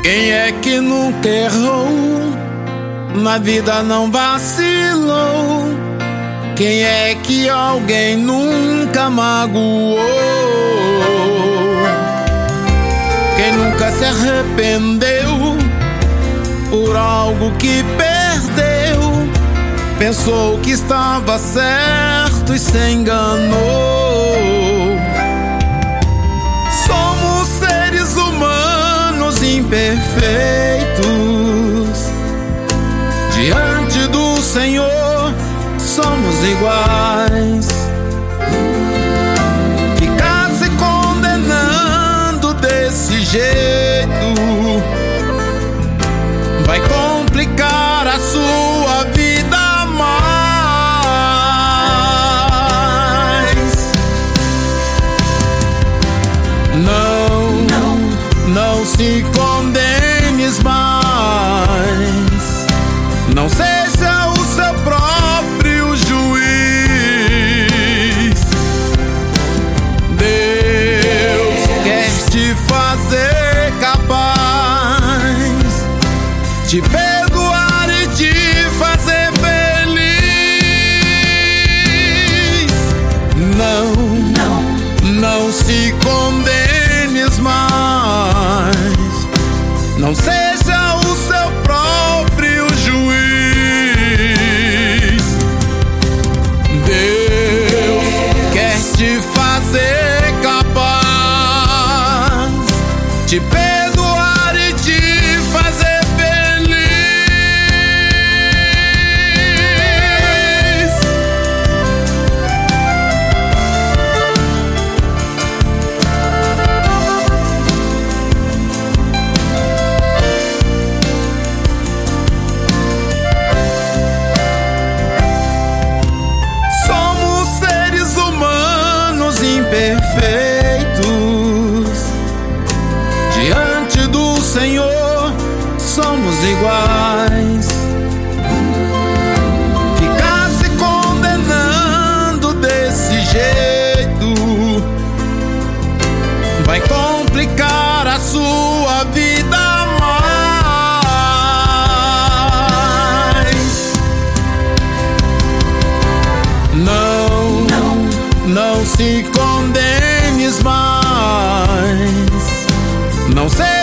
Quem é que nunca errou, na vida não vacilou? Quem é que alguém nunca magoou? Quem nunca se arrependeu por algo que perdeu? Pensou que estava certo e se enganou. Somos seres humanos imperfeitos, diante do Senhor somos iguais. Ficar se condenando desse jeito vai complicar a sua vida mais. Não se condenes mais. Não seja o seu próprio juiz. Deus quer te fazer capaz de perdoar e te fazer feliz. Não se condenes mais. Não seja o seu próprio juiz. Deus quer te fazer capaz de perdoar e te fazer feliz. Somos seres humanos imperfeitos, diante do Senhor somos iguais. Ficar se condenando desse jeito vai complicar a sua vida mais. Não se condenes mais. Não sei